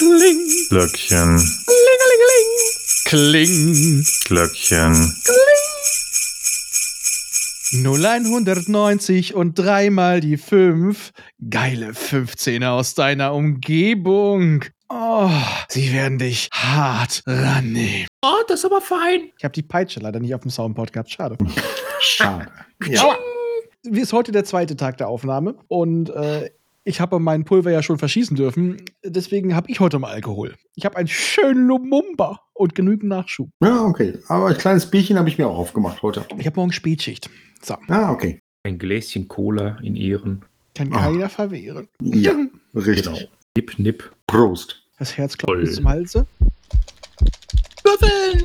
Kling. Glöckchen. Kling. Glöckchen. 0190 und dreimal die 5. Geile 15er aus deiner Umgebung. Oh, sie werden dich hart rannehmen. Oh, das ist aber fein. Ich habe die Peitsche leider nicht auf dem Soundboard gehabt. Schade. Schade. Ja. Wie ist heute der zweite Tag der Aufnahme und ich habe mein Pulver ja schon verschießen dürfen. Deswegen habe ich heute mal Alkohol. Ich habe einen schönen Lumumba und genügend Nachschub. Ja, okay. Aber ein kleines Bierchen habe ich mir auch aufgemacht heute. Ich habe morgen Spätschicht. So, Okay. Ein Gläschen Cola in Ehren. kann keiner verwehren. Ja, richtig. Genau. Nipp, nipp. Prost. Das Herz klopft Toll. bis zum Halse. Würfeln!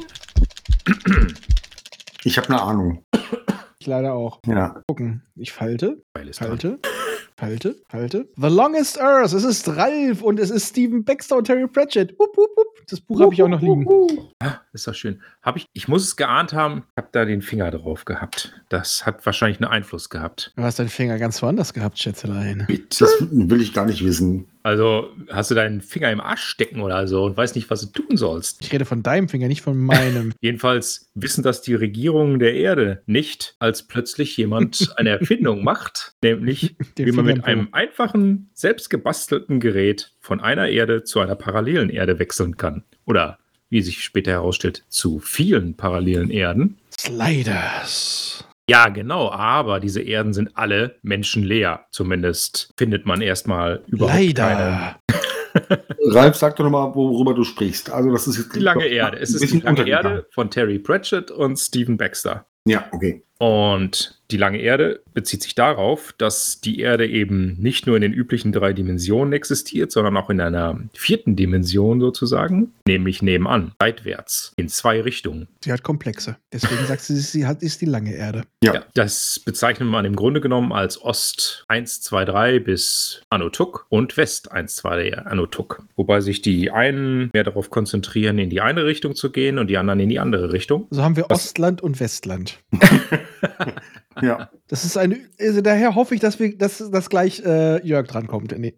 Ich habe eine Ahnung. Ich leider auch. Ja. Gucken. Ich falte. Geiles Teil. Falte. The Longest Earth. Es ist Ralph und es ist Stephen Baxter und Terry Pratchett. Das Buch habe ich auch noch liegen. Ah, ist das schön. Ich muss es geahnt haben, habe da den Finger drauf gehabt. Das hat wahrscheinlich einen Einfluss gehabt. Du hast deinen Finger ganz woanders gehabt, Schätzelein. Das will ich gar nicht wissen. Also hast du deinen Finger im Arsch stecken oder so und weißt nicht, was du tun sollst. Ich rede von deinem Finger, nicht von meinem. Jedenfalls wissen das die Regierungen der Erde nicht, als plötzlich jemand eine Erfindung macht, nämlich Den wie man Finger mit einem einfachen, selbstgebastelten Gerät von einer Erde zu einer parallelen Erde wechseln kann. Oder, wie sich später herausstellt, zu vielen parallelen Erden. Sliders. Ja, genau, aber diese Erden sind alle menschenleer. Zumindest findet man erstmal überhaupt keine. Leider. Ralf, sag doch nochmal, worüber du sprichst. Also, das ist jetzt Die lange Erde. Es ein ist die bisschen lange untergegangen. Erde von Terry Pratchett und Stephen Baxter. Ja, okay. Und die lange Erde bezieht sich darauf, dass die Erde eben nicht nur in den üblichen 3 Dimensionen existiert, sondern auch in einer 4. Dimension sozusagen, nämlich nebenan, seitwärts, in 2 Richtungen. Sie hat Komplexe. Deswegen sagt sie ist die lange Erde. Ja. Das bezeichnet man im Grunde genommen als Ost 1, 2, 3 bis Anutuk und West 1, 2, 3 Anutuk. Wobei sich die einen mehr darauf konzentrieren, in die eine Richtung zu gehen und die anderen in die andere Richtung. So haben wir Ostland und Westland. Ja. Das ist also daher hoffe ich, dass gleich Jörg drankommt. Nee.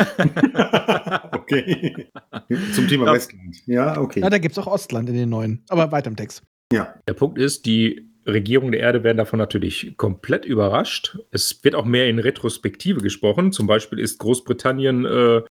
Okay. Zum Thema Ja. Westland. Ja, okay. Na, da gibt es auch Ostland in den neuen. Aber weiter im Text. Ja. Der Punkt ist, die Regierungen der Erde werden davon natürlich komplett überrascht. Es wird auch mehr in Retrospektive gesprochen. Zum Beispiel ist Großbritannien,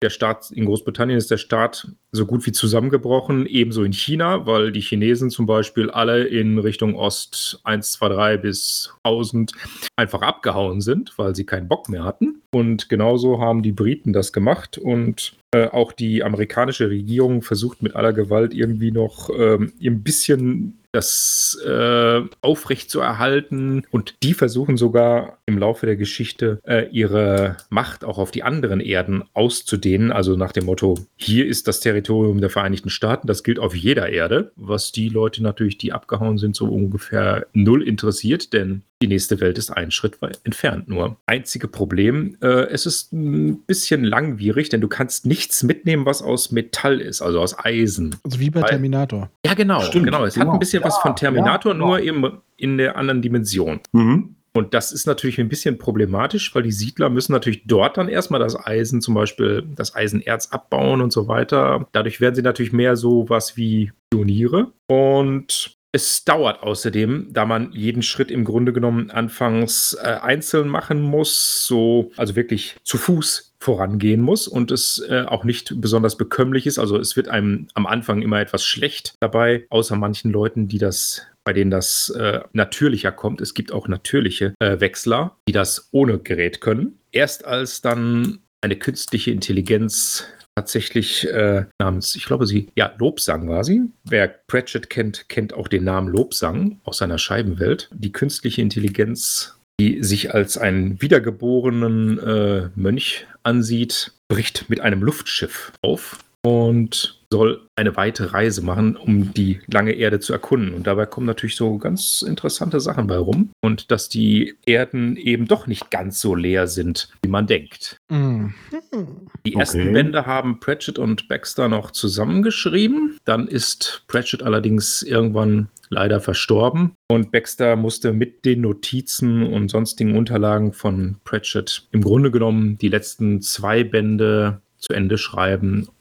in Großbritannien ist der Staat so gut wie zusammengebrochen, ebenso in China, weil die Chinesen zum Beispiel alle in Richtung Ost 1, 2, 3 bis 1000 einfach abgehauen sind, weil sie keinen Bock mehr hatten. Und genauso haben die Briten das gemacht und auch die amerikanische Regierung versucht mit aller Gewalt irgendwie noch ein bisschen das aufrecht zu erhalten. Und die versuchen sogar im Laufe der Geschichte ihre Macht auch auf die anderen Erden auszudehnen. Also nach dem Motto, hier ist das Territorium der Vereinigten Staaten, das gilt auf jeder Erde. Was die Leute natürlich, die abgehauen sind, so ungefähr null interessiert, denn die nächste Welt ist einen Schritt weit entfernt nur. Einzige Problem, es ist ein bisschen langwierig, denn du kannst nichts mitnehmen, was aus Metall ist, also aus Eisen. Also wie bei Weil- Terminator. Ja, genau. Stimmt, Genau. Es hat genau. ein bisschen was Ja, von Terminator, ja, nur in der anderen Dimension. Mhm. Und das ist natürlich ein bisschen problematisch, weil die Siedler müssen natürlich dort dann erstmal das Eisen, zum Beispiel das Eisenerz abbauen und so weiter. Dadurch werden sie natürlich mehr so was wie Pioniere. Und es dauert außerdem, da man jeden Schritt im Grunde genommen anfangs einzeln machen muss, also wirklich zu Fuß vorangehen muss und es auch nicht besonders bekömmlich ist. Also es wird einem am Anfang immer etwas schlecht dabei, außer manchen Leuten, bei denen das natürlicher kommt. Es gibt auch natürliche Wechsler, die das ohne Gerät können. Erst als dann eine künstliche Intelligenz tatsächlich namens, ich glaube Lobsang war sie. Wer Pratchett kennt auch den Namen Lobsang aus seiner Scheibenwelt. Die künstliche Intelligenz, die sich als einen wiedergeborenen Mönch ansieht, bricht mit einem Luftschiff auf und soll eine weite Reise machen, um die lange Erde zu erkunden. Und dabei kommen natürlich so ganz interessante Sachen bei rum. Und dass die Erden eben doch nicht ganz so leer sind, wie man denkt. Mhm. Die ersten Bände haben Pratchett und Baxter noch zusammengeschrieben. Dann ist Pratchett allerdings irgendwann leider verstorben. Und Baxter musste mit den Notizen und sonstigen Unterlagen von Pratchett im Grunde genommen die letzten 2 Bände zu Ende schreiben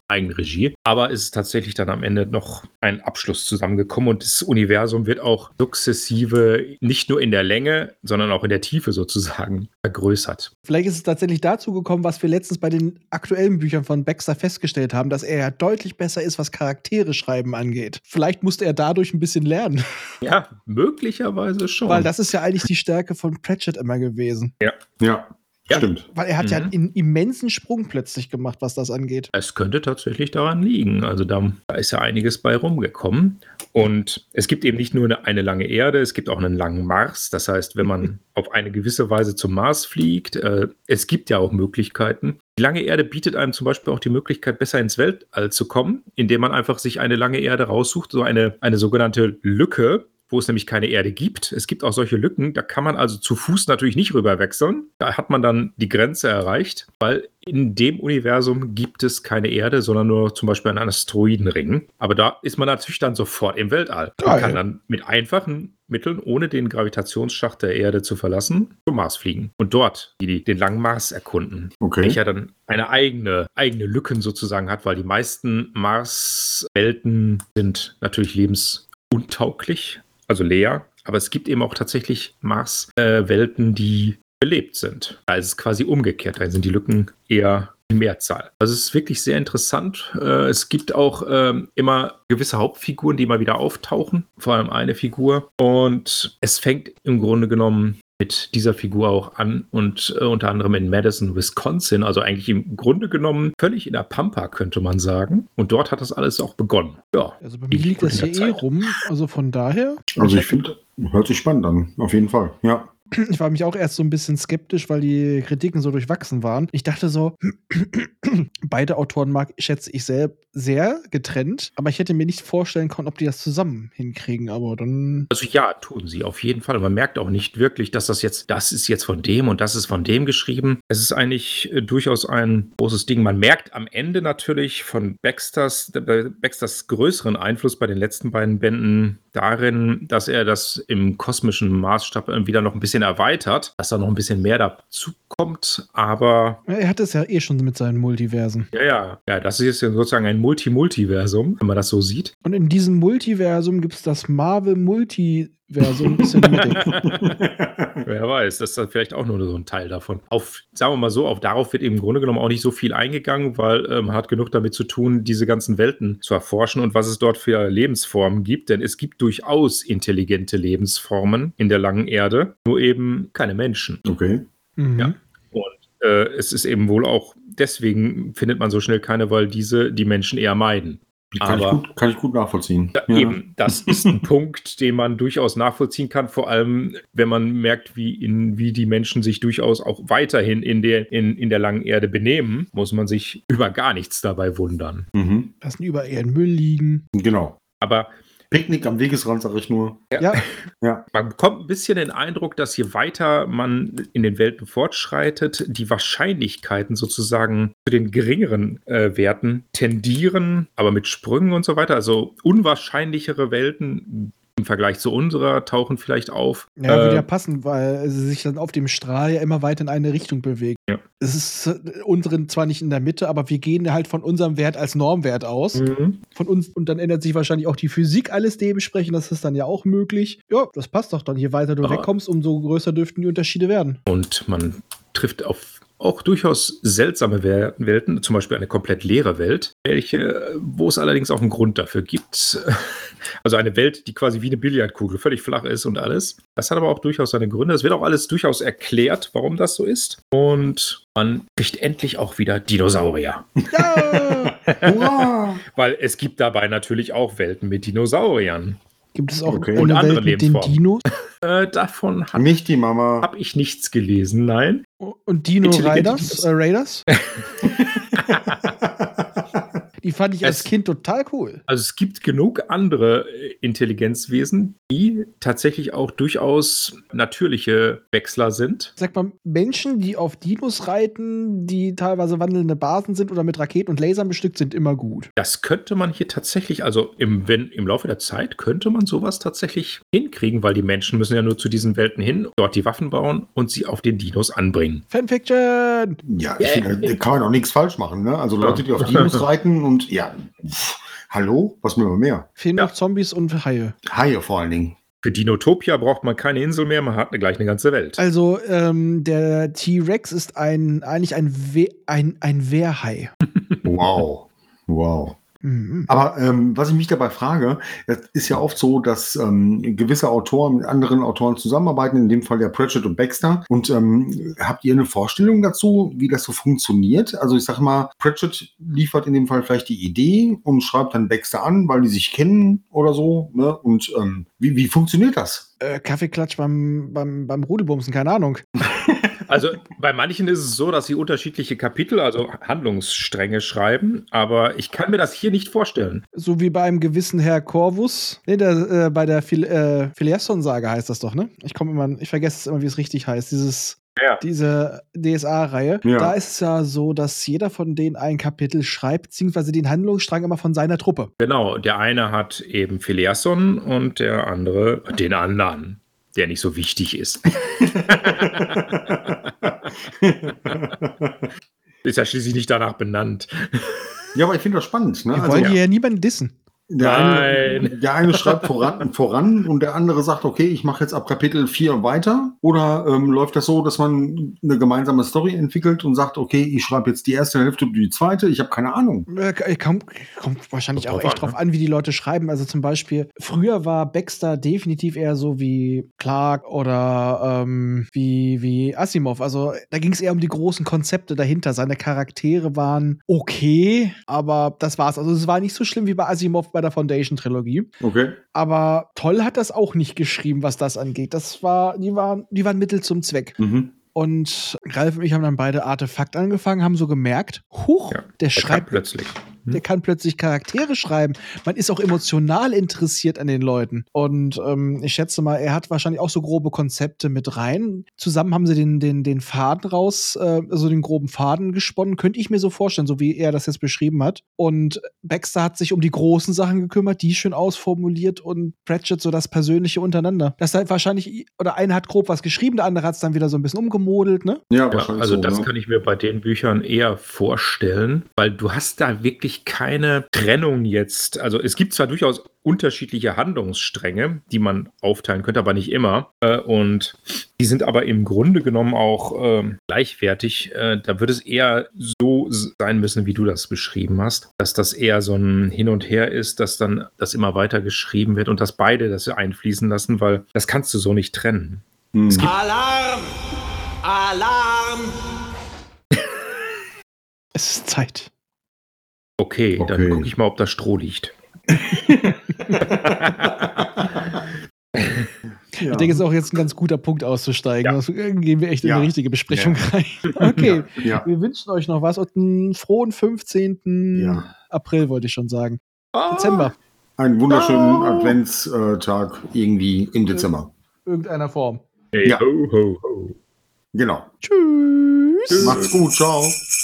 Eigenregie. Aber es ist tatsächlich dann am Ende noch ein Abschluss zusammengekommen und das Universum wird auch sukzessive nicht nur in der Länge, sondern auch in der Tiefe sozusagen vergrößert. Vielleicht ist es tatsächlich dazu gekommen, was wir letztens bei den aktuellen Büchern von Baxter festgestellt haben, dass er ja deutlich besser ist, was Charaktere schreiben angeht. Vielleicht musste er dadurch ein bisschen lernen. Ja, möglicherweise schon. Weil das ist ja eigentlich die Stärke von Pratchett immer gewesen. Ja, stimmt. Weil er hat ja einen immensen Sprung plötzlich gemacht, was das angeht. Es könnte tatsächlich daran liegen. Also da ist ja einiges bei rumgekommen. Und es gibt eben nicht nur eine lange Erde, es gibt auch einen langen Mars. Das heißt, wenn man auf eine gewisse Weise zum Mars fliegt, es gibt ja auch Möglichkeiten. Die lange Erde bietet einem zum Beispiel auch die Möglichkeit, besser ins Weltall zu kommen, indem man einfach sich eine lange Erde raussucht, so eine sogenannte Lücke, wo es nämlich keine Erde gibt. Es gibt auch solche Lücken, da kann man also zu Fuß natürlich nicht rüber wechseln. Da hat man dann die Grenze erreicht, weil in dem Universum gibt es keine Erde, sondern nur zum Beispiel einen Asteroidenring. Aber da ist man natürlich dann sofort im Weltall. Man kann dann mit einfachen Mitteln, ohne den Gravitationsschacht der Erde zu verlassen, zum Mars fliegen und dort den langen Mars erkunden. Okay. Welcher dann eine eigene Lücken sozusagen hat, weil die meisten Mars-Welten sind natürlich lebensuntauglich. Also leer, aber es gibt eben auch tatsächlich Mars-Welten, die belebt sind. Da ist es quasi umgekehrt, da sind die Lücken eher die Mehrzahl. Also es ist wirklich sehr interessant. Es gibt auch immer gewisse Hauptfiguren, die immer wieder auftauchen, vor allem eine Figur. Und es fängt im Grunde genommen mit dieser Figur auch an und unter anderem in Madison, Wisconsin, also eigentlich im Grunde genommen völlig in der Pampa, könnte man sagen. Und dort hat das alles auch begonnen. Ja. Also bei mir liegt das hier rum, also von daher. Also ich finde, hört sich spannend an, auf jeden Fall, ja. Ich war mich auch erst so ein bisschen skeptisch, weil die Kritiken so durchwachsen waren. Ich dachte so, beide Autoren schätze ich sehr getrennt, aber ich hätte mir nicht vorstellen können, ob die das zusammen hinkriegen, aber dann... Also ja, tun sie auf jeden Fall. Man merkt auch nicht wirklich, dass das ist jetzt von dem und das ist von dem geschrieben. Es ist eigentlich durchaus ein großes Ding. Man merkt am Ende natürlich von Baxters größeren Einfluss bei den letzten beiden Bänden darin, dass er das im kosmischen Maßstab wieder noch ein bisschen erweitert, dass da noch ein bisschen mehr dazu kommt, aber... Er hat es ja eh schon mit seinen Multiversen. Ja, das ist jetzt sozusagen ein Multiversum, wenn man das so sieht. Und in diesem Multiversum gibt es das Marvel-Multiversum bis in die Mitte. Wer weiß, das ist vielleicht auch nur so ein Teil davon. Sagen wir mal so, darauf wird eben im Grunde genommen auch nicht so viel eingegangen, weil man hat genug damit zu tun, diese ganzen Welten zu erforschen und was es dort für Lebensformen gibt. Denn es gibt durchaus intelligente Lebensformen in der langen Erde, nur eben keine Menschen. Okay. Mhm. Ja. Und es ist eben wohl auch, deswegen findet man so schnell keine, weil die Menschen eher meiden. Kann ich gut nachvollziehen. Eben, das ist ein Punkt, den man durchaus nachvollziehen kann, vor allem wenn man merkt, wie die Menschen sich durchaus auch weiterhin in der langen Erde benehmen, muss man sich über gar nichts dabei wundern. Mhm. Lassen überall ihren Müll liegen. Genau. Aber Picknick am Wegesrand, sag ich nur. Ja. Man bekommt ein bisschen den Eindruck, dass je weiter man in den Welten fortschreitet, die Wahrscheinlichkeiten sozusagen zu den geringeren Werten tendieren, aber mit Sprüngen und so weiter. Also unwahrscheinlichere Welten im Vergleich zu unserer tauchen vielleicht auf. Ja, würde ja passen, weil sie sich dann auf dem Strahl ja immer weiter in eine Richtung bewegt. Ja. Es ist unseren zwar nicht in der Mitte, aber wir gehen halt von unserem Wert als Normwert aus. Mhm. Von uns, und dann ändert sich wahrscheinlich auch die Physik alles dementsprechend. Das ist dann ja auch möglich. Ja, das passt doch dann. Je weiter du wegkommst, umso größer dürften die Unterschiede werden. Und man trifft auf auch durchaus seltsame Welten, zum Beispiel eine komplett leere Welt, wo es allerdings auch einen Grund dafür gibt. Also eine Welt, die quasi wie eine Billardkugel völlig flach ist und alles. Das hat aber auch durchaus seine Gründe. Es wird auch alles durchaus erklärt, warum das so ist. Und man kriegt endlich auch wieder Dinosaurier. Ja! Hurra! Weil es gibt dabei natürlich auch Welten mit Dinosauriern. Gibt es auch Und eine andere Welt mit den Lebensformen. Dinos? Davon Nicht die Mama. habe ich nichts gelesen, nein. Und Dino Intelligente Raiders? fand ich als Kind total cool. Also es gibt genug andere Intelligenzwesen, die tatsächlich auch durchaus natürliche Wechsler sind. Sag mal, Menschen, die auf Dinos reiten, die teilweise wandelnde Basen sind oder mit Raketen und Lasern bestückt sind, immer gut. Das könnte man hier tatsächlich, also im Laufe der Zeit könnte man sowas tatsächlich hinkriegen, weil die Menschen müssen ja nur zu diesen Welten hin, dort die Waffen bauen und sie auf den Dinos anbringen. Fanfiction! Ja, ich finde, da kann man auch nichts falsch machen, ne? Also Leute, die auf Dinos reiten und ja, hallo, was will man mehr? Fehlen noch Zombies und Haie. Haie vor allen Dingen. Für Dinotopia braucht man keine Insel mehr, man hat gleich eine ganze Welt. Also, der T-Rex ist eigentlich ein Wehrhai. Wow. Wow. Mhm. Aber was ich mich dabei frage, es ist ja oft so, dass gewisse Autoren mit anderen Autoren zusammenarbeiten, in dem Fall der Pratchett und Baxter. Und habt ihr eine Vorstellung dazu, wie das so funktioniert? Also ich sag mal, Pratchett liefert in dem Fall vielleicht die Idee und schreibt dann Baxter an, weil die sich kennen oder so. Ne? Und wie funktioniert das? Kaffeeklatsch beim Rudelbumsen, keine Ahnung. Also bei manchen ist es so, dass sie unterschiedliche Kapitel, also Handlungsstränge schreiben, aber ich kann mir das hier nicht vorstellen. So wie bei einem gewissen Herr Corvus. Nee, bei der Phileason-Sage heißt das doch, ne? Ich vergesse es immer, wie es richtig heißt. Diese DSA-Reihe. Ja. Da ist es ja so, dass jeder von denen ein Kapitel schreibt, beziehungsweise den Handlungsstrang immer von seiner Truppe. Genau, der eine hat eben Phileason und der andere den anderen, der nicht so wichtig ist. Ist ja schließlich nicht danach benannt. Ja, aber ich finde das spannend. Ne? Wir wollen hier ja niemanden dissen. Der eine schreibt voran und der andere sagt, okay, ich mache jetzt ab Kapitel 4 weiter. Oder läuft das so, dass man eine gemeinsame Story entwickelt und sagt, okay, ich schreibe jetzt die erste Hälfte und die zweite? Ich habe keine Ahnung. Kommt wahrscheinlich auch echt drauf an, wie die Leute schreiben. Also zum Beispiel, früher war Baxter definitiv eher so wie Clark oder wie Asimov. Also da ging es eher um die großen Konzepte dahinter. Seine Charaktere waren okay, aber das war's. Also es war nicht so schlimm wie bei Asimov bei der Foundation-Trilogie. Okay. Aber toll hat das auch nicht geschrieben, was das angeht. Die waren Mittel zum Zweck. Mhm. Und Ralf und ich haben dann beide Artefakt angefangen, haben so gemerkt, der schreibt plötzlich. Der kann plötzlich Charaktere schreiben. Man ist auch emotional interessiert an den Leuten. Und ich schätze mal, er hat wahrscheinlich auch so grobe Konzepte mit rein. Zusammen haben sie den Faden also den groben Faden gesponnen. Könnte ich mir so vorstellen, so wie er das jetzt beschrieben hat. Und Baxter hat sich um die großen Sachen gekümmert, die schön ausformuliert und Pratchett so das Persönliche untereinander. Das halt wahrscheinlich, oder einer hat grob was geschrieben, der andere hat es dann wieder so ein bisschen umgemodelt, ne? Ja, also so, das kann ich mir bei den Büchern eher vorstellen, weil du hast da wirklich keine Trennung jetzt. Also es gibt zwar durchaus unterschiedliche Handlungsstränge, die man aufteilen könnte, aber nicht immer. Und die sind aber im Grunde genommen auch gleichwertig. Da würde es eher so sein müssen, wie du das beschrieben hast, dass das eher so ein Hin und Her ist, dass dann das immer weiter geschrieben wird und dass beide das einfließen lassen, weil das kannst du so nicht trennen. Es gibt Alarm! Alarm! Es ist Zeit. Okay, dann gucke ich mal, ob da Stroh liegt. Ich denke, es ist auch jetzt ein ganz guter Punkt auszusteigen. Ja. Gehen wir echt in eine richtige Besprechung rein. Okay, wir wünschen euch noch was und einen frohen 15. April, wollte ich schon sagen. Dezember. Einen wunderschönen Adventstag irgendwie im Dezember. Irgendeiner Form. Hey, ho, ho, ho. Genau. Tschüss. Macht's gut, ciao.